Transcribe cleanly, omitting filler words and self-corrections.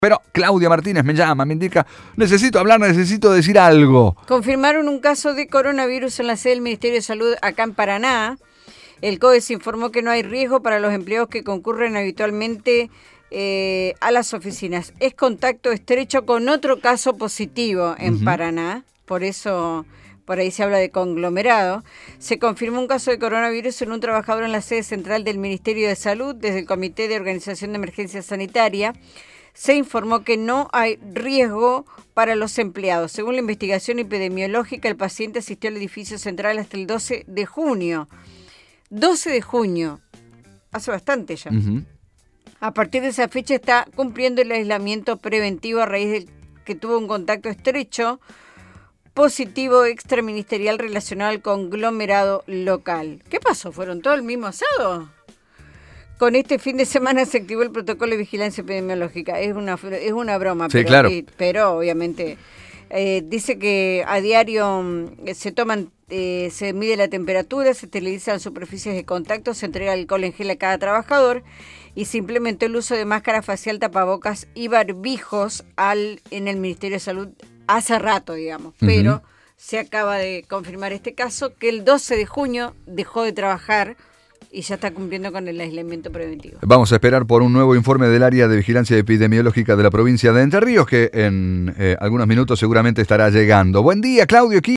Pero Claudia Martínez me llama, me indica, necesito hablar, necesito decir algo. Confirmaron un caso de coronavirus en la sede del Ministerio de Salud acá en Paraná. El COES informó que no hay riesgo para los empleados que concurren habitualmente a las oficinas. Es contacto estrecho con otro caso positivo en Paraná, por eso por ahí se habla de conglomerado. Se confirmó un caso de coronavirus en un trabajador en la sede central del Ministerio de Salud. Desde el Comité de Organización de Emergencia Sanitaria se informó que no hay riesgo para los empleados. Según la investigación epidemiológica, el paciente asistió al edificio central hasta el 12 de junio. 12 de junio, hace bastante ya. A partir de esa fecha está cumpliendo el aislamiento preventivo a raíz de que tuvo un contacto estrecho positivo extraministerial relacionado al conglomerado local. ¿Qué pasó? ¿Fueron todos el mismo asado? Con este fin de semana se activó el protocolo de vigilancia epidemiológica. Es una broma, sí, claro. Pero obviamente dice que a diario se mide la temperatura, se esterilizan superficies de contacto, se entrega alcohol en gel a cada trabajador y se implementó el uso de máscara facial, tapabocas y barbijos en el Ministerio de Salud hace rato, digamos. Pero se acaba de confirmar este caso que el 12 de junio dejó de trabajar y ya está cumpliendo con el aislamiento preventivo. Vamos a esperar por un nuevo informe del área de vigilancia epidemiológica de la provincia de Entre Ríos, que en algunos minutos seguramente estará llegando. Buen día, Claudio.